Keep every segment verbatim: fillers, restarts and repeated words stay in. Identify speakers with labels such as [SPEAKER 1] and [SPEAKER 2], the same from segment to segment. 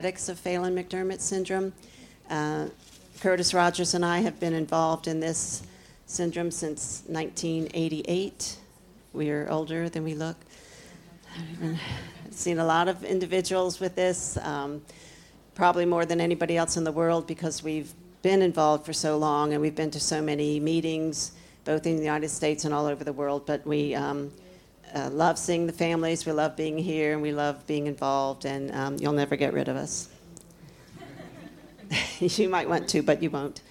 [SPEAKER 1] of Phelan-McDermott syndrome. Uh, Curtis Rogers and I have been involved in this syndrome since nineteen eighty-eight. We are older than we look. I've seen a lot of individuals with this, um, probably more than anybody else in the world because we've been involved for so long and we've been to so many meetings, both in the United States and all over the world. But we um, uh, love seeing the families, we love being here, and we love being involved, and um, you'll never get rid of us. You might want to, but you won't.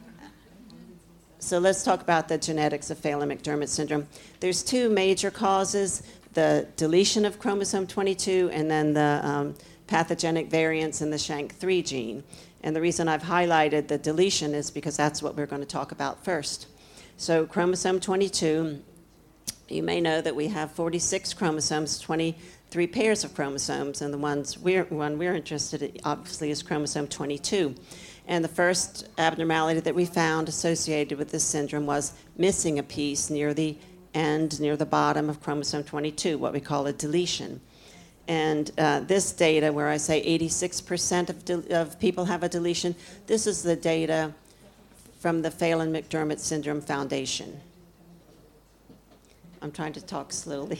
[SPEAKER 1] So let's talk about the genetics of Phelan-McDermott syndrome. There's two major causes, the deletion of chromosome twenty-two and then the um, pathogenic variants in the SHANK three gene. And the reason I've highlighted the deletion is because that's what we're going to talk about first. So chromosome twenty-two, you may know that we have forty-six chromosomes, twenty-three pairs of chromosomes, and the ones we're, one we're interested in, obviously, is chromosome twenty-two. And the first abnormality that we found associated with this syndrome was missing a piece near the end, near the bottom of chromosome twenty-two, what we call a deletion. And uh, this data, where I say eighty-six percent of, de- of people have a deletion, this is the data from the Phelan-McDermott Syndrome Foundation. I'm trying to talk slowly.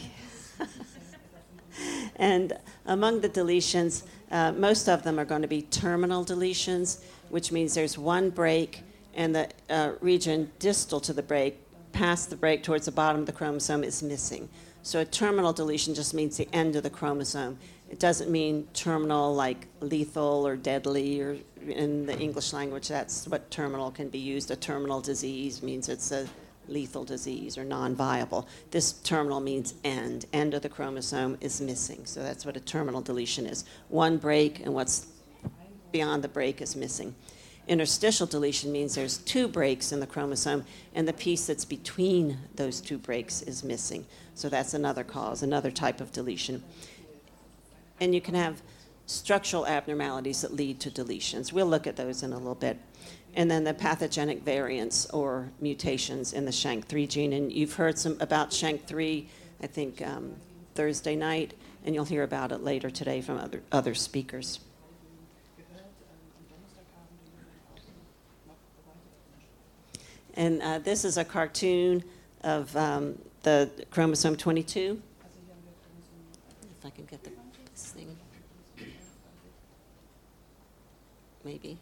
[SPEAKER 1] And among the deletions, uh, most of them are going to be terminal deletions, which means there's one break and the uh, region distal to the break, past the break towards the bottom of the chromosome, is missing. So a terminal deletion just means the end of the chromosome. It doesn't mean terminal like lethal or deadly, or in the English language, that's what terminal can be used. A terminal disease means it's a lethal disease or non-viable. This terminal means end. End of the chromosome is missing. So that's what a terminal deletion is. One break and what's beyond the break is missing. Interstitial deletion means there's two breaks in the chromosome and the piece that's between those two breaks is missing. So that's another cause, another type of deletion. And you can have structural abnormalities that lead to deletions. We'll look at those in a little bit. And then the pathogenic variants or mutations in the SHANK three gene. And you've heard some about SHANK three, I think, um, Thursday night, and you'll hear about it later today from other, other speakers. And uh, this is a cartoon of um, the chromosome twenty-two. If I can get the, this thing. Maybe.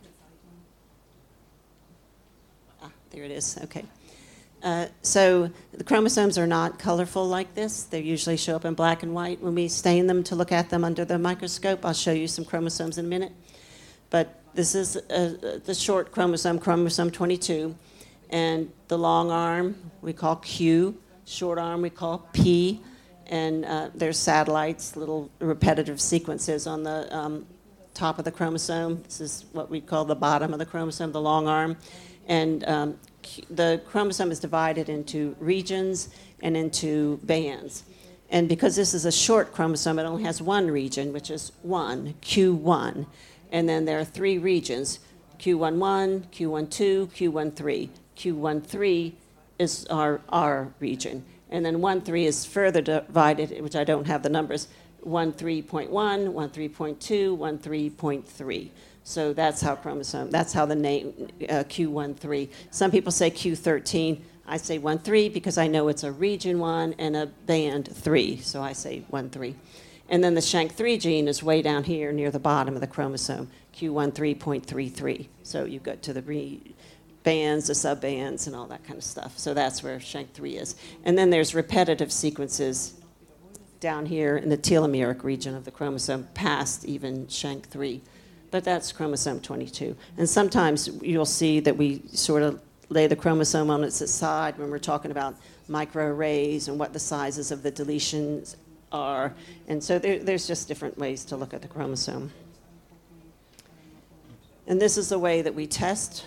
[SPEAKER 1] Ah, there it is. Okay. Uh, so the chromosomes are not colorful like this. They usually show up in black and white. When we stain them to look at them under the microscope, I'll show you some chromosomes in a minute. But this is uh, the short chromosome, chromosome twenty-two. And the long arm we call Q, short arm we call P, and uh, there's satellites, little repetitive sequences on the um, top of the chromosome. This is what we call the bottom of the chromosome, the long arm. And um, the chromosome is divided into regions and into bands. And because this is a short chromosome, it only has one region, which is one, Q one. And then there are three regions, Q eleven, Q twelve, Q thirteen. Q thirteen is our R region. And then thirteen is further divided, which I don't have the numbers, thirteen point one, thirteen point two, thirteen point three. So that's how chromosome, that's how the name uh, Q thirteen. Some people say Q thirteen. I say thirteen because I know it's a region one and a band three, so I say thirteen. And then the SHANK three gene is way down here near the bottom of the chromosome, Q thirteen point three three. So you go to the re- bands, the subbands, and all that kind of stuff. So that's where SHANK three is. And then there's repetitive sequences down here in the telomeric region of the chromosome, past even SHANK three. But that's chromosome twenty-two. And sometimes you'll see that we sort of lay the chromosome on its side when we're talking about microarrays and what the sizes of the deletions are. And so there, there's just different ways to look at the chromosome. And this is the way that we test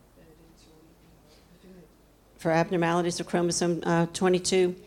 [SPEAKER 1] for abnormalities of chromosome uh, twenty-two.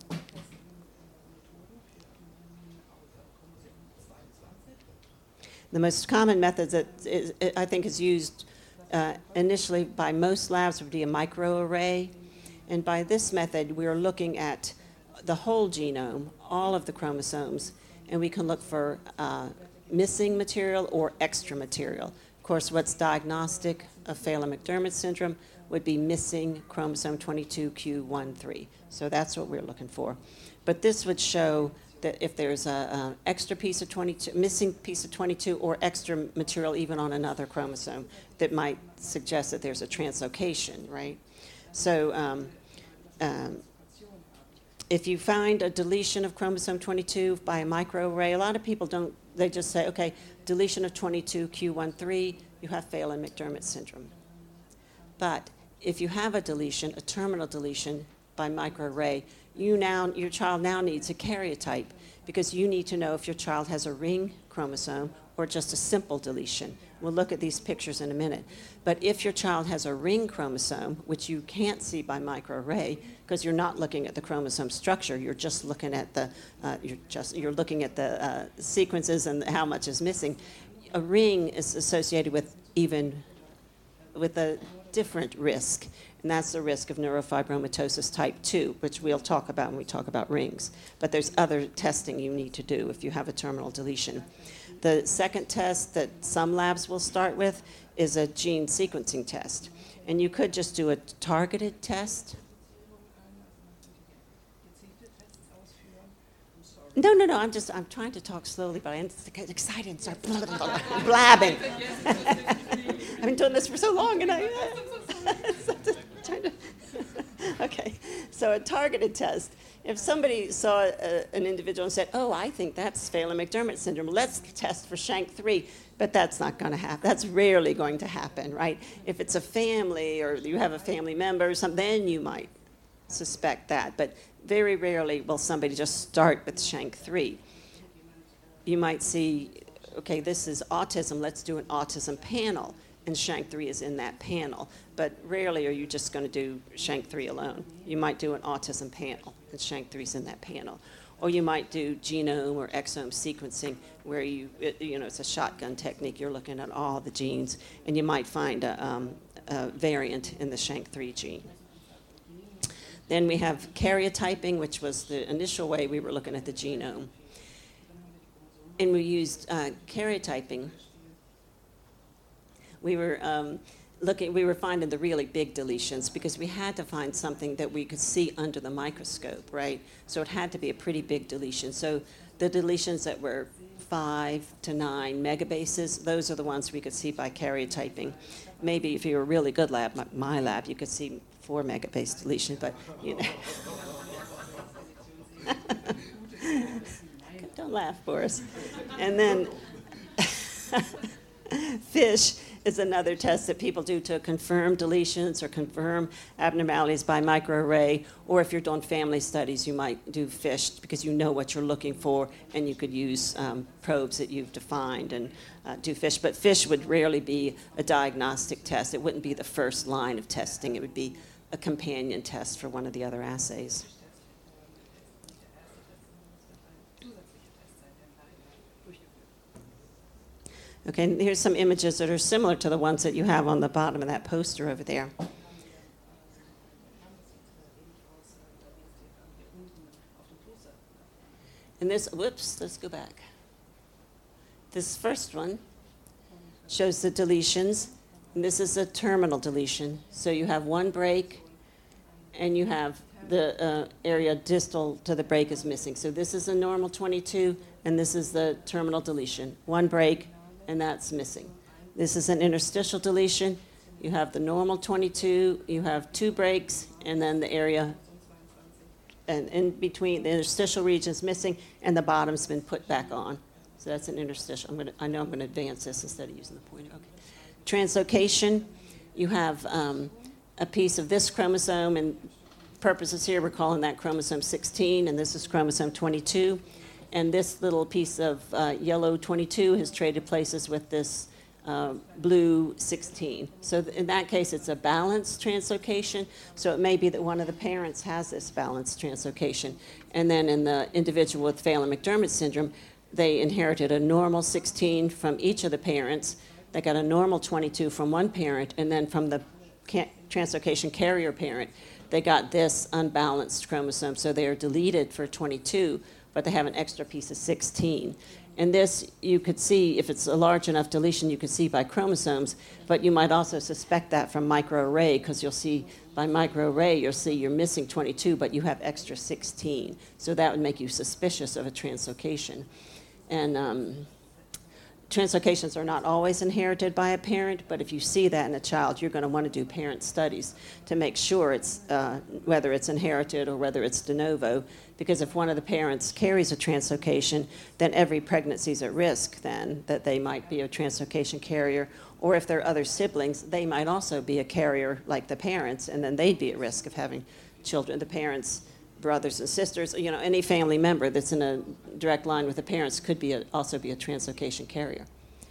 [SPEAKER 1] The most common method that is, I think is used uh, initially by most labs would be a microarray. And by this method, we're looking at the whole genome, all of the chromosomes, and we can look for uh, missing material or extra material. Of course, what's diagnostic of Phelan-McDermid syndrome would be missing chromosome twenty-two Q thirteen. So that's what we're looking for. But this would show that if there's an extra piece of twenty-two, missing piece of twenty-two, or extra material even on another chromosome, that might suggest that there's a translocation, right? So um, um, if you find a deletion of chromosome twenty-two by a microarray, a lot of people don't, they just say, okay, deletion of twenty-two Q thirteen, you have Phelan-McDermid syndrome. But if you have a deletion, a terminal deletion by microarray, you now, your child now needs a karyotype, because you need to know if your child has a ring chromosome or just a simple deletion. We'll look at these pictures in a minute. But if your child has a ring chromosome, which you can't see by microarray, because you're not looking at the chromosome structure, you're just looking at the, uh, you're just you're looking at the uh, sequences and how much is missing. A ring is associated with even with a different risk, and that's the risk of neurofibromatosis type two, which we'll talk about when we talk about rings. But there's other testing you need to do if you have a terminal deletion. The second test that some labs will start with is a gene sequencing test. And you could just do a targeted test. No, no, no, I'm just, I'm trying to talk slowly, but I get excited and start blabbing. I've been doing this for so long, and I... trying to okay, so a targeted test. If somebody saw a, an individual and said, oh, I think that's Phelan-McDermid syndrome, let's test for Shank three, but that's not going to happen. That's rarely going to happen, right? If it's a family or you have a family member or something, then you might suspect that. But very rarely will somebody just start with Shank three. You might see, okay, this is autism, let's do an autism panel, and Shank three is in that panel. But rarely are you just going to do Shank three alone. You might do an autism panel, and Shank three is in that panel. Or you might do genome or exome sequencing, where you, it, you know, it's a shotgun technique. You're looking at all the genes, and you might find a, um, a variant in the Shank three gene. Then we have karyotyping, which was the initial way we were looking at the genome. And we used uh, karyotyping. We were um, looking, we were finding the really big deletions because we had to find something that we could see under the microscope, right? So it had to be a pretty big deletion. So the deletions that were five to nine megabases, those are the ones we could see by karyotyping. Maybe if you were a really good lab, like my lab, you could see four megabase deletion, but you know. Don't laugh, Boris. And then FISH is another test that people do to confirm deletions or confirm abnormalities by microarray, or if you're doing family studies, you might do FISH because you know what you're looking for, and you could use um, probes that you've defined and uh, do FISH. But FISH would rarely be a diagnostic test. It wouldn't be the first line of testing. It would be a companion test for one of the other assays. Okay, and here's some images that are similar to the ones that you have on the bottom of that poster over there. And this, whoops, let's go back. This first one shows the deletions, and this is a terminal deletion. So you have one break, and you have the uh, area distal to the break is missing. So this is a normal twenty-two, and this is the terminal deletion. One break, and that's missing. This is an interstitial deletion. You have the normal twenty-two, you have two breaks, and then the area and in between the interstitial region is missing, and the bottom's been put back on. So that's an interstitial. I'm gonna, I know I'm going to advance this instead of using the pointer. Okay. Translocation, you have um, a piece of this chromosome, and purposes here, we're calling that chromosome sixteen, and this is chromosome twenty-two. And this little piece of uh, yellow twenty-two has traded places with this uh, blue sixteen. So th- in that case, it's a balanced translocation. So it may be that one of the parents has this balanced translocation. And then in the individual with Phelan-McDermid syndrome, they inherited a normal sixteen from each of the parents. They got a normal twenty-two from one parent, and then from the ca- translocation carrier parent, they got this unbalanced chromosome. So they are deleted for twenty-two, but they have an extra piece of sixteen. And this, you could see, if it's a large enough deletion, you could see by chromosomes, but you might also suspect that from microarray, because you'll see by microarray, you'll see you're missing twenty-two, but you have extra sixteen. So that would make you suspicious of a translocation. And um, translocations are not always inherited by a parent, but if you see that in a child, you're going to want to do parent studies to make sure it's uh, whether it's inherited or whether it's de novo, because if one of the parents carries a translocation, then every pregnancy is at risk then that they might be a translocation carrier, or if there are other siblings, they might also be a carrier like the parents, and then they'd be at risk of having children. The parents, brothers and sisters, you know, any family member that's in a direct line with the parents could be a, also be a translocation carrier.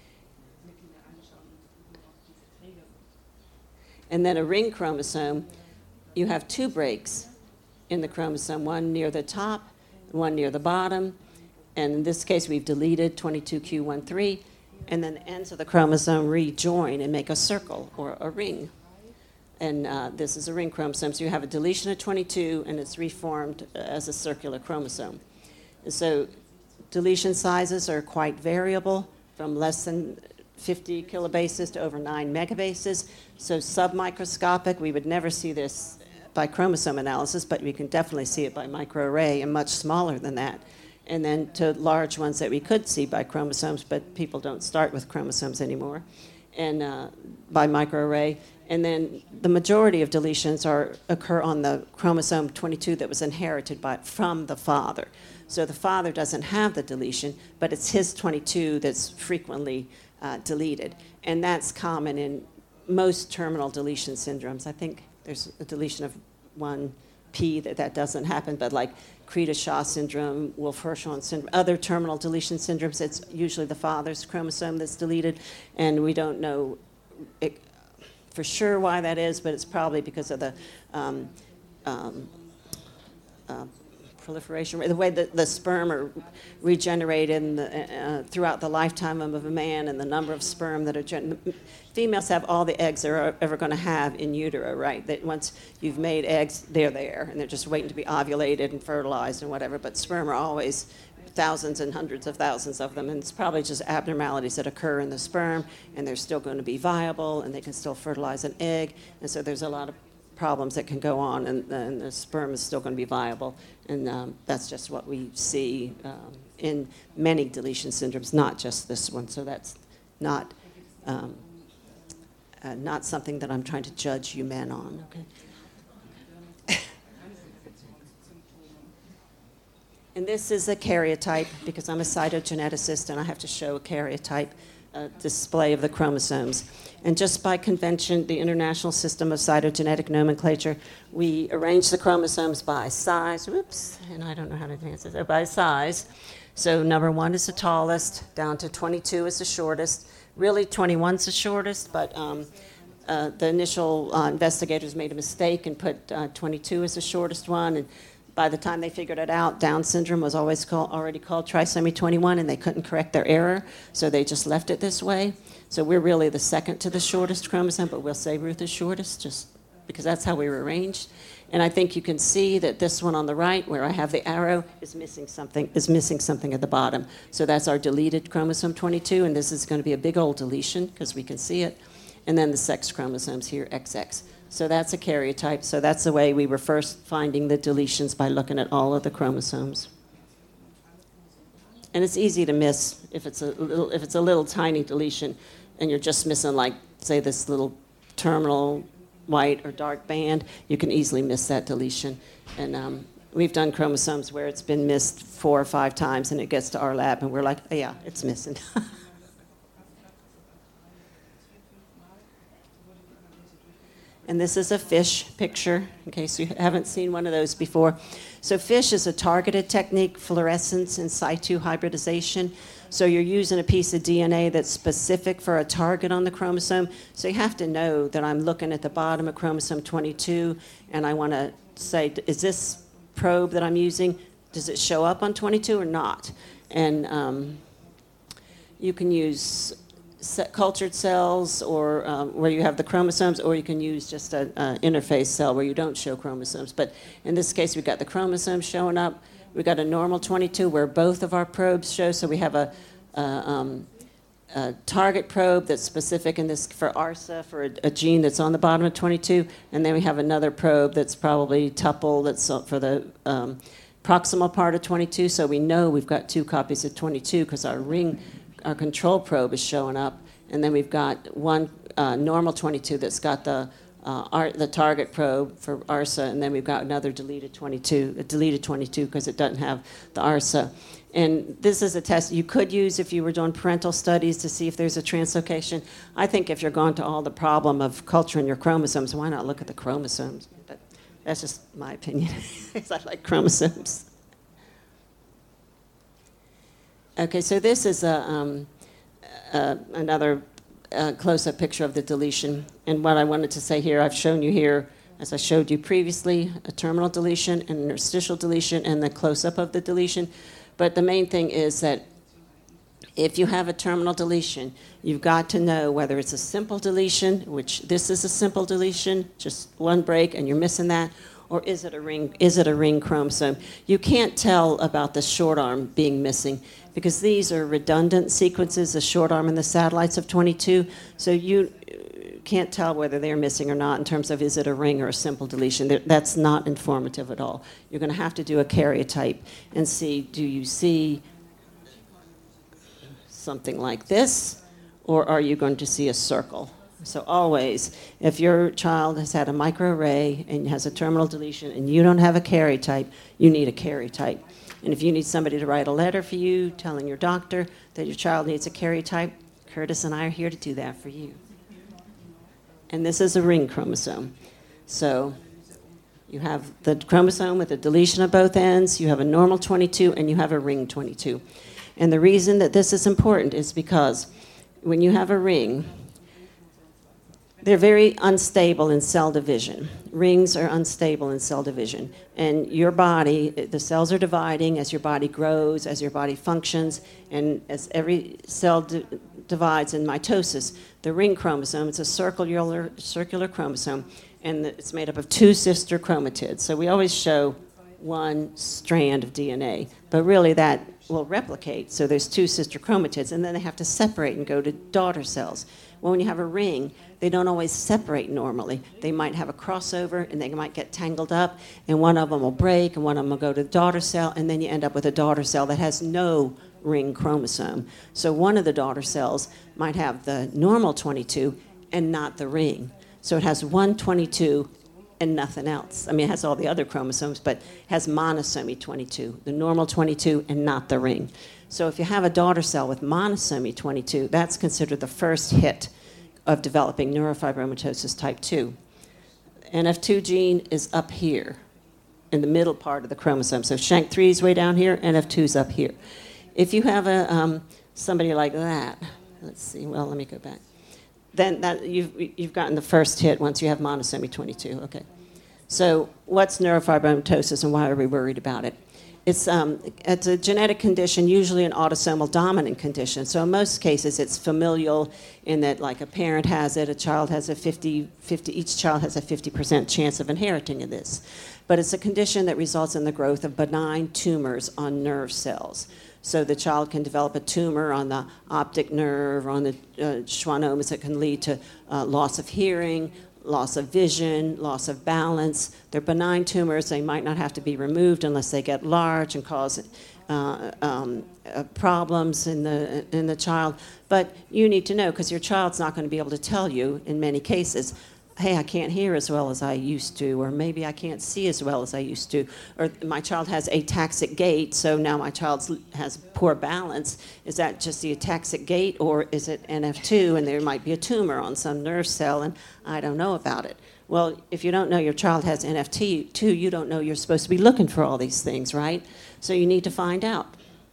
[SPEAKER 1] And then a ring chromosome, you have two breaks in the chromosome, one near the top, one near the bottom. And in this case, we've deleted twenty-two Q thirteen, and then the ends of the chromosome rejoin and make a circle or a ring. And uh, this is a ring chromosome. So you have a deletion of twenty-two, and it's reformed as a circular chromosome. And so deletion sizes are quite variable, from less than fifty kilobases to over nine megabases. So submicroscopic, we would never see this by chromosome analysis, but we can definitely see it by microarray, and much smaller than that. And then to large ones that we could see by chromosomes, but people don't start with chromosomes anymore, and uh, by microarray. And then the majority of deletions are occur on the chromosome twenty-two that was inherited by, from the father. So the father doesn't have the deletion, but it's his twenty-two that's frequently uh, deleted. And that's common in most terminal deletion syndromes. I think there's a deletion of one P that that doesn't happen, but like Creta-Shaw syndrome, Wolf-Hirschhorn syndrome, other terminal deletion syndromes, it's usually the father's chromosome that's deleted, and we don't know it, for sure why that is, but it's probably because of the um, um, uh, proliferation, the way that the sperm are regenerated in the, uh, throughout the lifetime of a man, and the number of sperm that are gen- females have all the eggs they're ever going to have in utero, right? That once you've made eggs, they're there, and they're just waiting to be ovulated and fertilized and whatever. But sperm are always thousands and hundreds of thousands of them, and it's probably just abnormalities that occur in the sperm, and they're still going to be viable, and they can still fertilize an egg. And so there's a lot of problems that can go on, and, and the sperm is still going to be viable. And um, that's just what we see um, in many deletion syndromes, not just this one. So that's not um, uh, not something that I'm trying to judge you men on. Okay. And this is a karyotype, because I'm a cytogeneticist and I have to show a karyotype uh, display of the chromosomes. And just by convention, the International System of Cytogenetic Nomenclature, we arrange the chromosomes by size. Whoops, and I don't know how to advance this. Oh, by size. So number one is the tallest, down to twenty-two is the shortest. Really, twenty-one is the shortest, but um, uh, the initial uh, investigators made a mistake and put uh, twenty-two as the shortest one. And by the time they figured it out, Down syndrome was always call, already called trisomy twenty-one, and they couldn't correct their error, so they just left it this way. So we're really the second to the shortest chromosome, but we'll say Ruth is shortest, just because that's how we were arranged. And I think you can see that this one on the right, where I have the arrow, is missing something, is missing something at the bottom. So that's our deleted chromosome twenty-two, and this is going to be a big old deletion, because we can see it. And then the sex chromosomes here, X X. So that's a karyotype. So that's the way we were first finding the deletions, by looking at all of the chromosomes. And it's easy to miss if it's a little, if it's a little tiny deletion, and you're just missing, like, say, this little terminal white or dark band. You can easily miss that deletion. And um, we've done chromosomes where it's been missed four or five times, and it gets to our lab, and we're like, oh, yeah, it's missing. And this is a FISH picture, in case you haven't seen one of those before. So FISH is a targeted technique, fluorescence in situ hybridization. So you're using a piece of D N A that's specific for a target on the chromosome. So you have to know that I'm looking at the bottom of chromosome twenty-two, and I want to say, is this probe that I'm using, does it show up on twenty-two or not? And um, you can use cultured cells, or um, where you have the chromosomes, or you can use just an interface cell where you don't show chromosomes. But in this case, we've got the chromosomes showing up. We've got a normal twenty-two where both of our probes show, so we have a, uh, um, a target probe that's specific in this for A R S A, for a, a gene that's on the bottom of twenty-two, and then we have another probe that's probably tuple that's for the um, proximal part of twenty-two, so we know we've got two copies of twenty-two because our ring, our control probe is showing up, and then we've got one uh, normal twenty-two that's got the uh, ar- the target probe for A R S A, and then we've got another deleted twenty-two, a deleted twenty-two because it doesn't have the A R S A. And this is a test you could use if you were doing parental studies to see if there's a translocation. I think if you're going to all the problem of culturing your chromosomes, why not look at the chromosomes? But that's just my opinion, because I like chromosomes. Okay, so this is a, um, uh, another uh, close-up picture of the deletion. And what I wanted to say here, I've shown you here, as I showed you previously, a terminal deletion, an interstitial deletion, and the close-up of the deletion. But the main thing is that if you have a terminal deletion, you've got to know whether it's a simple deletion, which this is a simple deletion, just one break and you're missing that, or is it a ring, is it a ring chromosome? You can't tell about the short arm being missing because these are redundant sequences, the short arm and the satellites of twenty-two, so you can't tell whether they're missing or not in terms of is it a ring or a simple deletion. That's not informative at all. You're going to have to do a karyotype and see, do you see something like this, or are you going to see a circle? So always, if your child has had a microarray and has a terminal deletion and you don't have a karyotype, you need a karyotype. And if you need somebody to write a letter for you telling your doctor that your child needs a karyotype, Curtis and I are here to do that for you. And this is a ring chromosome. So you have the chromosome with a deletion of both ends, you have a normal twenty-two, and you have a ring twenty-two. And the reason that this is important is because when you have a ring, they're very unstable in cell division. Rings are unstable in cell division. And your body, the cells are dividing as your body grows, as your body functions, and as every cell di- divides in mitosis. The ring chromosome, it's a circular, circular chromosome, and it's made up of two sister chromatids. So we always show one strand of D N A, but really that will replicate. So there's two sister chromatids, and then they have to separate and go to daughter cells. Well, when you have a ring, they don't always separate normally. They might have a crossover, and they might get tangled up, and one of them will break, and one of them will go to the daughter cell, and then you end up with a daughter cell that has no ring chromosome. So one of the daughter cells might have the normal twenty-two and not the ring. So it has one twenty-two and nothing else. I mean, it has all the other chromosomes, but it has monosomy twenty-two, the normal twenty-two and not the ring. So if you have a daughter cell with monosomy twenty-two, that's considered the first hit of developing neurofibromatosis type two. N F two gene is up here in the middle part of the chromosome. So SHANK three is way down here, N F two is up here. If you have a um, somebody like that, let's see, well, let me go back. Then that, you've, you've gotten the first hit once you have monosomy twenty-two, okay. So what's neurofibromatosis and why are we worried about it? It's, um, it's a genetic condition, usually an autosomal dominant condition. So in most cases, it's familial in that like a parent has it, a child has a fifty, fifty, each child has a fifty percent chance of inheriting this. But it's a condition that results in the growth of benign tumors on nerve cells. So the child can develop a tumor on the optic nerve, on the uh, schwannomas that can lead to uh, loss of hearing, loss of vision, loss of balance. They're benign tumors. They might not have to be removed unless they get large and cause uh, um, uh, problems in the, in the child. But you need to know, because your child's not going to be able to tell you in many cases, hey, I can't hear as well as I used to, or maybe I can't see as well as I used to, or my child has ataxic gait, so now my child has poor balance. Is that just the ataxic gait, or is it N F two, and there might be a tumor on some nerve cell, and I don't know about it? Well, if you don't know your child has N F two, you don't know you're supposed to be looking for all these things, right? So you need to find out.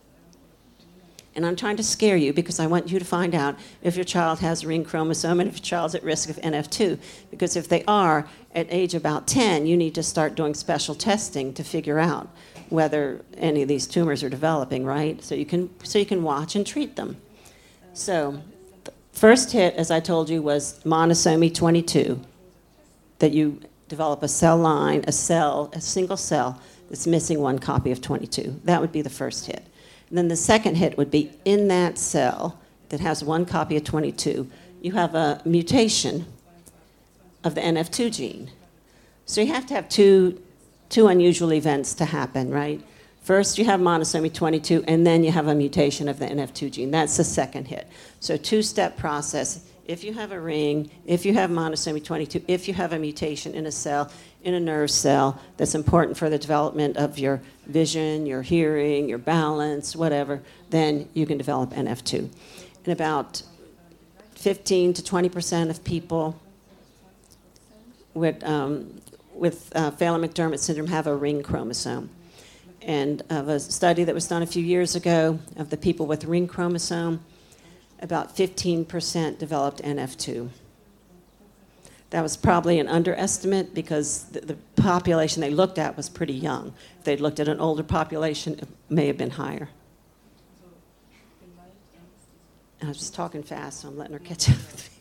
[SPEAKER 1] And I'm trying to scare you because I want you to find out if your child has a ring chromosome and if your child's at risk of N F two. Because if they are, at age about ten, you need to start doing special testing to figure out whether any of these tumors are developing, right? So you can, so you can watch and treat them. So first hit, as I told you, was monosomy twenty-two, that you develop a cell line, a cell, a single cell that's missing one copy of twenty-two. That would be the first hit. And then the second hit would be in that cell that has one copy of twenty-two, you have a mutation of the N F two gene. So you have to have two, two unusual events to happen, right? First, you have monosomy twenty-two, and then you have a mutation of the N F two gene. That's the second hit. So two-step process. If you have a ring, if you have monosomy twenty-two, if you have a mutation in a cell, in a nerve cell that's important for the development of your vision, your hearing, your balance, whatever, then you can develop N F two. And about fifteen to twenty percent of people with, um, with uh, Phelan-McDermott syndrome have a ring chromosome. And of a study that was done a few years ago of the people with ring chromosome, about fifteen percent developed N F two. That was probably an underestimate because the, the population they looked at was pretty young. If they'd looked at an older population, it may have been higher. I was just talking fast, so I'm letting her catch up with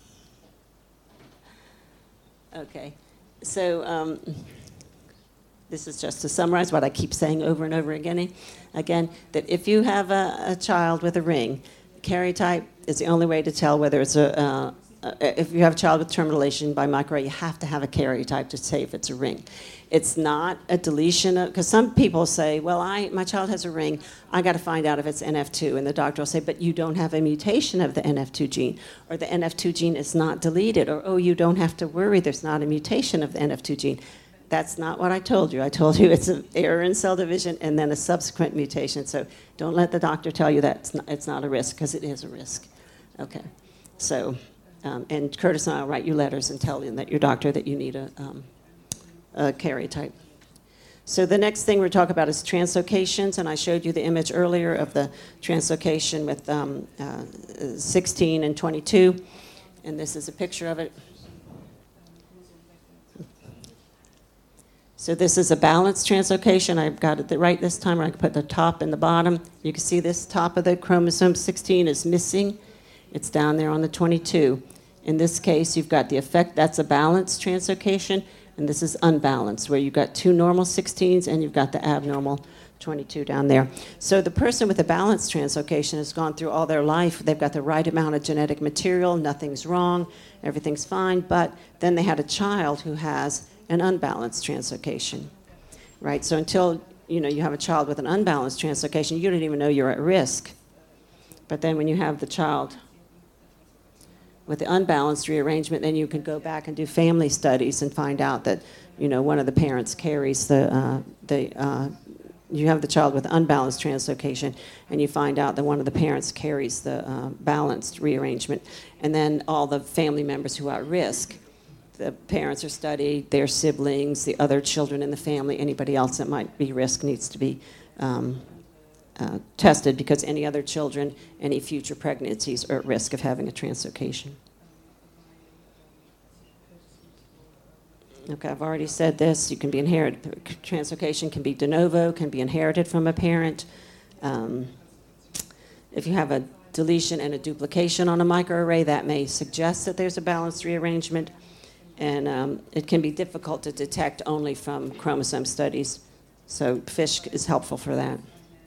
[SPEAKER 1] me. Okay, so um, this is just to summarize what I keep saying over and over again, again that if you have a, a child with a ring, karyotype is the only way to tell whether it's a, uh, uh, if you have a child with terminal deletion by microarray, you have to have a karyotype to say if it's a ring. It's not a deletion, because some people say, well, I, my child has a ring, I got to find out if it's N F two. And the doctor will say, but you don't have a mutation of the N F two gene, or the N F two gene is not deleted, or, oh, you don't have to worry, there's not a mutation of the N F two gene. That's not what I told you. I told you it's an error in cell division and then a subsequent mutation. So don't let the doctor tell you that it's not, it's not a risk, because it is a risk. Okay. So, um, and Curtis and I will write you letters and tell you that your doctor that you need a, um, a karyotype. So the next thing we're talking about is translocations, and I showed you the image earlier of the translocation with um, uh, sixteen and twenty-two, and this is a picture of it. So this is a balanced translocation. I've got it right this time, where I can put the top and the bottom. You can see this top of the chromosome sixteen is missing. It's down there on the twenty-two. In this case, you've got the effect, that's a balanced translocation, and this is unbalanced, where you've got two normal sixteens and you've got the abnormal twenty-two down there. So the person with a balanced translocation has gone through all their life. They've got the right amount of genetic material, nothing's wrong, everything's fine, but then they had a child who has an unbalanced translocation, right? So until you know you have a child with an unbalanced translocation, you don't even know you're at risk. But then when you have the child with the unbalanced rearrangement, then you can go back and do family studies and find out that you know one of the parents carries the uh, the. Uh, you have the child with unbalanced translocation, and you find out that one of the parents carries the uh, balanced rearrangement, and then all the family members who are at risk. The parents are studied, their siblings, the other children in the family, anybody else that might be risk needs to be um, uh, tested, because any other children, any future pregnancies are at risk of having a translocation. Okay, I've already said this. You can be inherited. Translocation can be de novo, can be inherited from a parent. Um, if you have a deletion and a duplication on a microarray, that may suggest that there's a balanced rearrangement. And um, it can be difficult to detect only from chromosome studies. So FISH is helpful for that.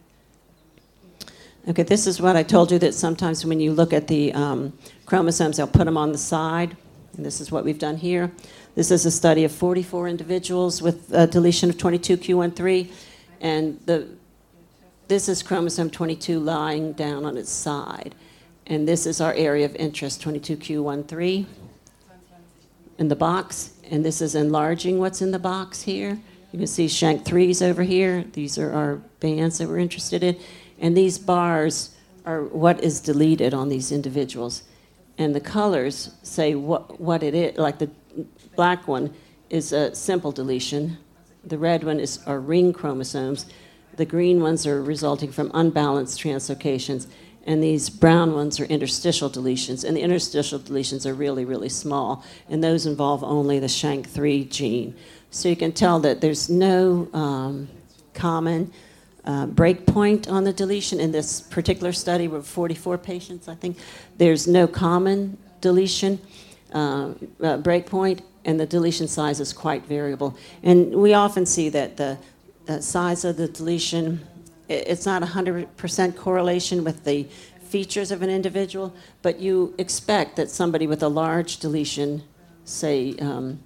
[SPEAKER 1] Okay, this is what I told you, that sometimes when you look at the um, chromosomes, they'll put them on the side. And this is what we've done here. This is a study of forty-four individuals with a deletion of twenty-two Q thirteen. And the, this is chromosome twenty-two lying down on its side. And this is our area of interest, twenty-two Q thirteen. In the box, and this is enlarging what's in the box here. You can see Shank threes over here. These are our bands that we're interested in. And these bars are what is deleted on these individuals. And the colors say what, what it is. Like the black one is a simple deletion. The red one is our ring chromosomes. The green ones are resulting from unbalanced translocations. And these brown ones are interstitial deletions. And the interstitial deletions are really, really small. And those involve only the Shank three gene. So you can tell that there's no um, common uh, breakpoint on the deletion. In this particular study, with forty-four patients, I think, there's no common deletion uh, uh, breakpoint, and the deletion size is quite variable. And we often see that the uh, size of the deletion i- it's not one hundred percent correlation with the features of an individual, but you expect that somebody with a large deletion, say um,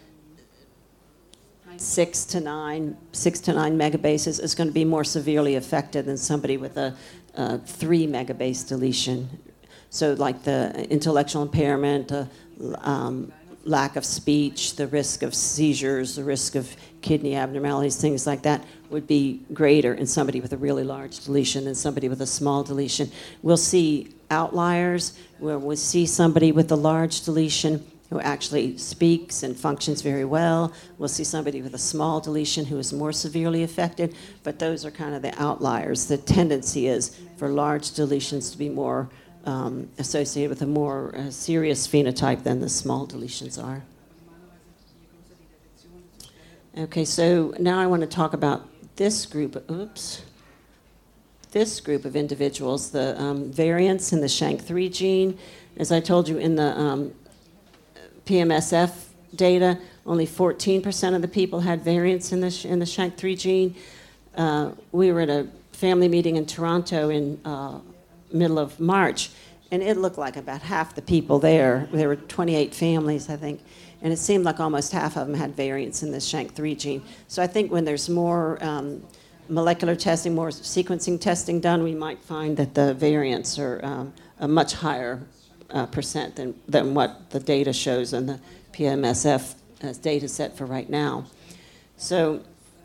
[SPEAKER 1] six to nine, six to nine megabases, is going to be more severely affected than somebody with a, a three megabase deletion. So, like the intellectual impairment, uh, um, lack of speech, the risk of seizures, the risk of kidney abnormalities, things like that would be greater in somebody with a really large deletion than somebody with a small deletion. We'll see outliers where we'll see somebody with a large deletion who actually speaks and functions very well. We'll see somebody with a small deletion who is more severely affected, but those are kind of the outliers. The tendency is for large deletions to be more um, associated with a more uh, serious phenotype than the small deletions are. Okay, so now I want to talk about this group, oops, this group of individuals, the um, variants in the S H A N K three gene. As I told you in the um, P M S F data, only fourteen percent of the people had variants in the, in the S H A N K three gene. Uh, we were at a family meeting in Toronto in uh, middle of March, and it looked like about half the people there, there were twenty-eight families, I think, and it seemed like almost half of them had variants in the S H A N K three gene. So I think when there's more um, molecular testing, more sequencing testing done, we might find that the variants are um, a much higher uh, percent than, than what the data shows in the P M S F uh, data set for right now. So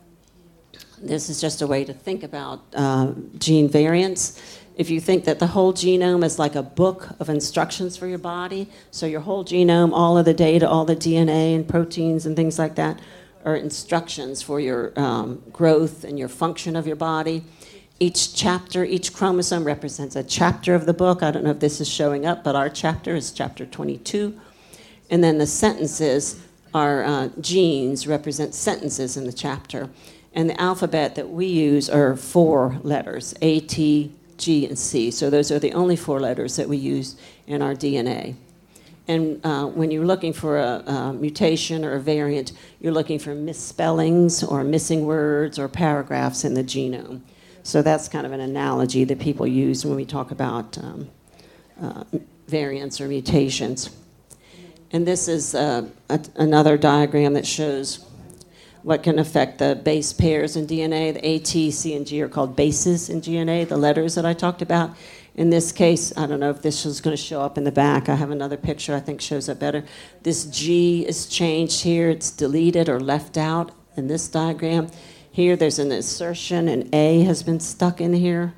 [SPEAKER 1] this is just a way to think about uh, gene variants. If you think that the whole genome is like a book of instructions for your body, so your whole genome, all of the data, all the D N A and proteins and things like that are instructions for your um, growth and your function of your body. Each chapter, each chromosome represents a chapter of the book. I don't know if this is showing up, but our chapter is chapter twenty-two. And then the sentences are uh, genes, represent sentences in the chapter. And the alphabet that we use are four letters, A, T, G, and C. So those are the only four letters that we use in our D N A. And uh, when you're looking for a, a mutation or a variant, you're looking for misspellings or missing words or paragraphs in the genome. So that's kind of an analogy that people use when we talk about um, uh, variants or mutations. And this is uh, a, another diagram that shows what can affect the base pairs in D N A. The A, T, C, and G are called bases in D N A, the letters that I talked about. In this case, I don't know if this is going to show up in the back. I have another picture I think shows up better. This G is changed here. It's deleted or left out in this diagram. Here there's an insertion, and A has been stuck in here.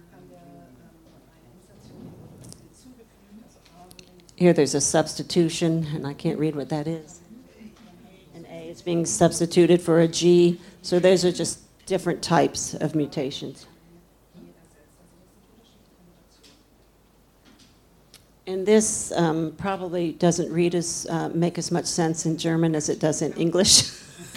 [SPEAKER 1] Here there's a substitution, and I can't read what that is. An A is being substituted for a G. So those are just different types of mutations. And this um, probably doesn't read as uh, make as much sense in German as it does in English.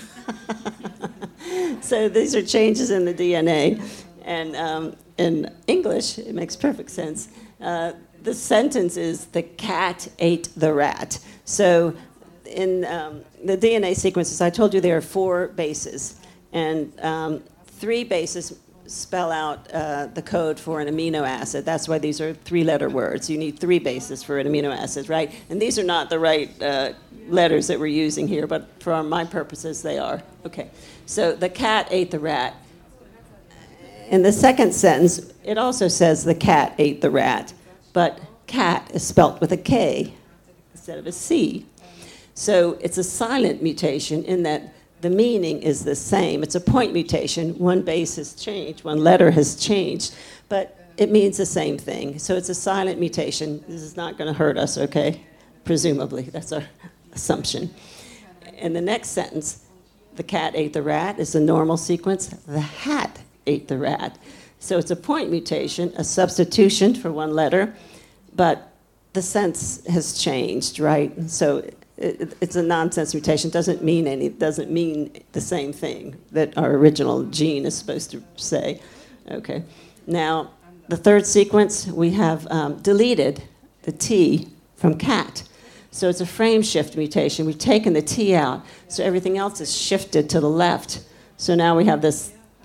[SPEAKER 1] So these are changes in the D N A. And um, in English, it makes perfect sense. Uh, the sentence is, the cat ate the rat. So in um, the D N A sequences, I told you there are four bases. And um, three bases spell out uh, the code for an amino acid. That's why these are three-letter words. You need three bases for an amino acid, right? And these are not the right uh, letters that we're using here, but for my purposes, they are. Okay. So the cat ate the rat. In the second sentence, it also says the cat ate the rat, but cat is spelt with a K instead of a C. So it's a silent mutation in that the meaning is the same. It's a point mutation. One base has changed, one letter has changed, but it means the same thing. So it's a silent mutation. This is not going to hurt us, okay? Presumably, that's our assumption. In the next sentence, the cat ate the rat is a normal sequence. The hat ate the rat. So it's a point mutation, a substitution for one letter, but the sense has changed, right? So it, it's a nonsense mutation. Doesn't mean any. Doesn't mean the same thing that our original gene is supposed to say. Okay. Now, the third sequence, we have um, deleted the T from cat. So it's a frame shift mutation. We've taken the T out, so everything else is shifted to the left. So now we have this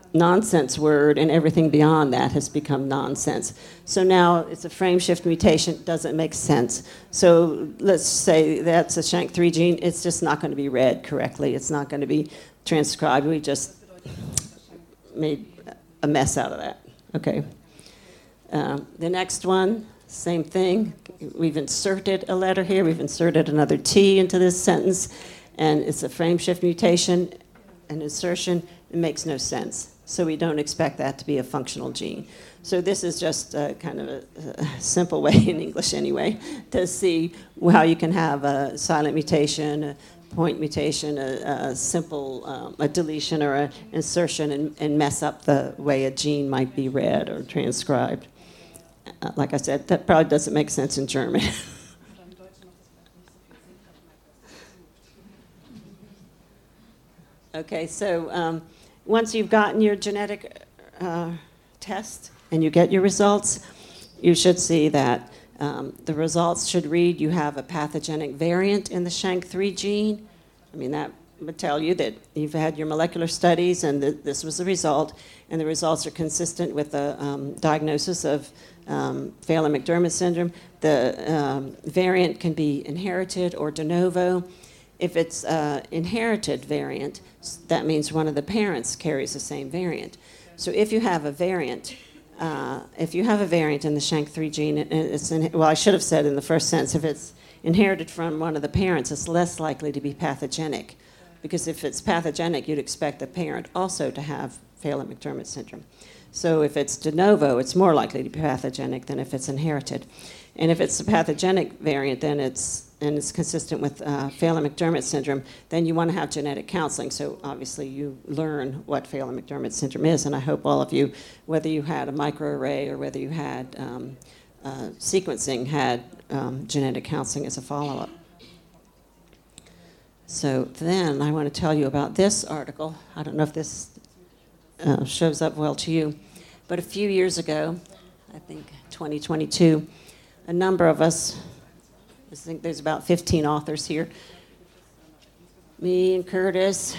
[SPEAKER 1] nonsense word, and everything beyond that has become nonsense. So now it's a frame shift mutation, doesn't make sense. So let's say that's a SHANK three gene, it's just not going to be read correctly. It's not going to be transcribed. We just made a mess out of that. Okay. Um, the next one, same thing. We've inserted a letter here. We've inserted another T into this sentence, and it's a frame shift mutation, an insertion. It makes no sense. So we don't expect that to be a functional gene. So this is just uh, kind of a, a simple way in English anyway to see how you can have a silent mutation, a point mutation, a, a simple um, a deletion or an insertion, and, and mess up the way a gene might be read or transcribed. Uh, like I said, that probably doesn't make sense in German. Okay, so um, once you've gotten your genetic uh, test and you get your results, you should see that um, the results should read you have a pathogenic variant in the SHANK three gene. I mean, that would tell you that you've had your molecular studies and that this was the result, and the results are consistent with the um, diagnosis of um, Phelan-McDermid syndrome. The um, variant can be inherited or de novo. If it's an inherited variant, that means one of the parents carries the same variant. So if you have a variant, uh, if you have a variant in the SHANK three gene, and it's in, well, I should have said in the first sentence, if it's inherited from one of the parents, it's less likely to be pathogenic, because if it's pathogenic, you'd expect the parent also to have Phelan-McDermid syndrome. So if it's de novo, it's more likely to be pathogenic than if it's inherited. And if it's a pathogenic variant, then it's and it's consistent with uh, Phelan-McDermid syndrome, then you want to have genetic counseling. So obviously you learn what Phelan-McDermid syndrome is, and I hope all of you, whether you had a microarray or whether you had um, uh, sequencing, had um, genetic counseling as a follow-up. So then I want to tell you about this article. I don't know if this uh, shows up well to you, but a few years ago, I think twenty twenty-two, a number of us, I think there's about fifteen authors here. Me and Curtis,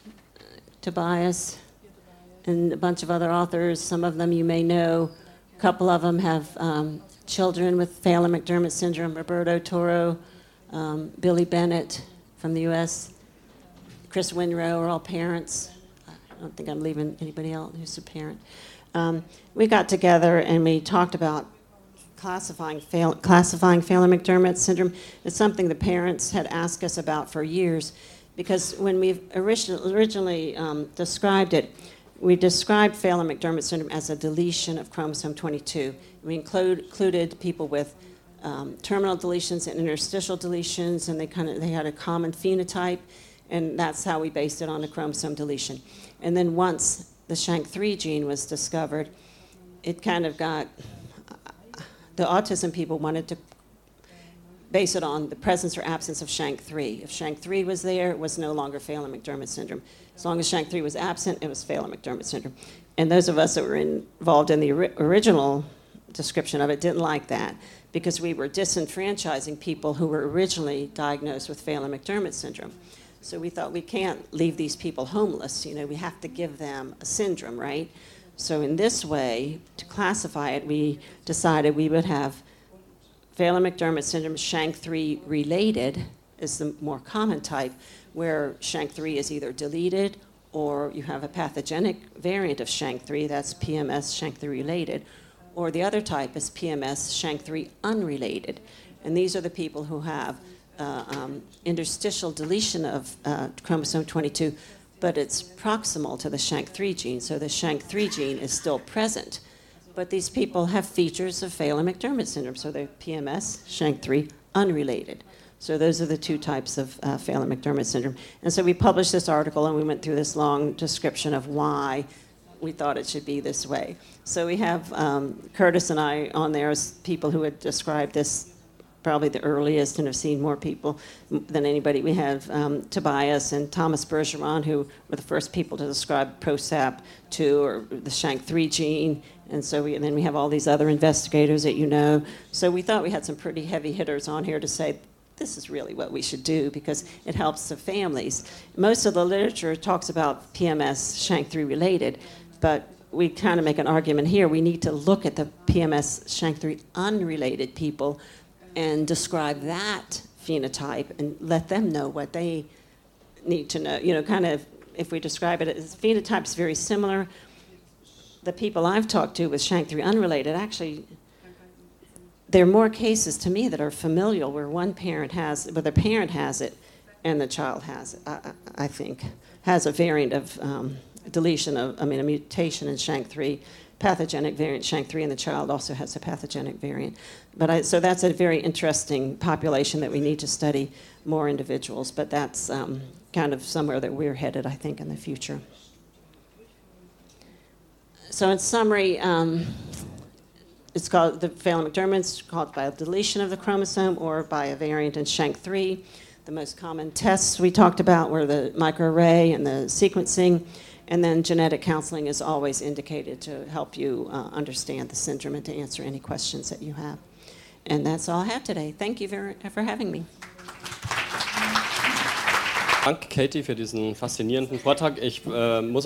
[SPEAKER 1] Tobias, and a bunch of other authors. Some of them you may know. A couple of them have um, children with Phelan-McDermid syndrome. Roberto Toro, um, Billy Bennett from the U S, Chris Winrow are all parents. I don't think I'm leaving anybody else who's a parent. Um, we got together and we talked about Classifying, fail, classifying Phelan-McDermid syndrome. Is something the parents had asked us about for years, because when we originally, originally um, described it, we described Phelan-McDermid syndrome as a deletion of chromosome twenty-two. We include, included people with um, terminal deletions and interstitial deletions, and they kind of they had a common phenotype, and that's how we based it on the chromosome deletion. And then once the SHANK three gene was discovered, it kind of got the autism people wanted to base it on the presence or absence of SHANK three. If SHANK three was there, it was no longer Phelan-McDermid syndrome. As long as SHANK three was absent, it was Phelan-McDermid syndrome. And those of us that were in, involved in the ori- original description of it didn't like that, because we were disenfranchising people who were originally diagnosed with Phelan-McDermid syndrome. So we thought, we can't leave these people homeless. You know, we have to give them a syndrome, right? So in this way, to classify it, we decided we would have Phelan-McDermid syndrome SHANK three related is the more common type, where SHANK three is either deleted or you have a pathogenic variant of SHANK three, that's P M S SHANK three related, or the other type is P M S SHANK three unrelated. And these are the people who have uh, um, interstitial deletion of uh, chromosome twenty-two, but it's proximal to the SHANK three gene, so the SHANK three gene is still present. But these people have features of Phelan-McDermid syndrome, so they're P M S, SHANK three, unrelated. So those are the two types of uh, Phelan-McDermid syndrome. And so we published this article, and we went through this long description of why we thought it should be this way. So we have um, Curtis and I on there as people who had described this, probably the earliest, and have seen more people than anybody. We have um, Tobias and Thomas Bergeron, who were the first people to describe ProSap two or the SHANK three gene. And so we, and then we have all these other investigators that you know. So we thought we had some pretty heavy hitters on here to say, this is really what we should do, because it helps the families. Most of the literature talks about P M S SHANK three related. but we kind of make an argument here. We need to look at the P M S Shank three unrelated people and describe that phenotype and let them know what they need to know. You know, kind of, if we describe it as phenotypes very similar, the people I've talked to with Shank three unrelated, actually, there are more cases to me that are familial where one parent has, where the parent has it and the child has it, I, I think, has a variant of um, deletion of, I mean, a mutation in Shank three, pathogenic variant Shank three, and the child also has a pathogenic variant. But I, so that's a very interesting population that we need to study more individuals, but that's um, kind of somewhere that we're headed, I think, in the future. So in summary, um, it's called, the Phelan-McDermott's called by a deletion of the chromosome or by a variant in Shank three. The most common tests we talked about were the microarray and the sequencing, and then genetic counseling is always indicated to help you uh, understand the syndrome and to answer any questions that you have. And that's all I have today. Thank you very, for having me.
[SPEAKER 2] Danke, Katie, für diesen faszinierenden Vortrag. Ich äh, muss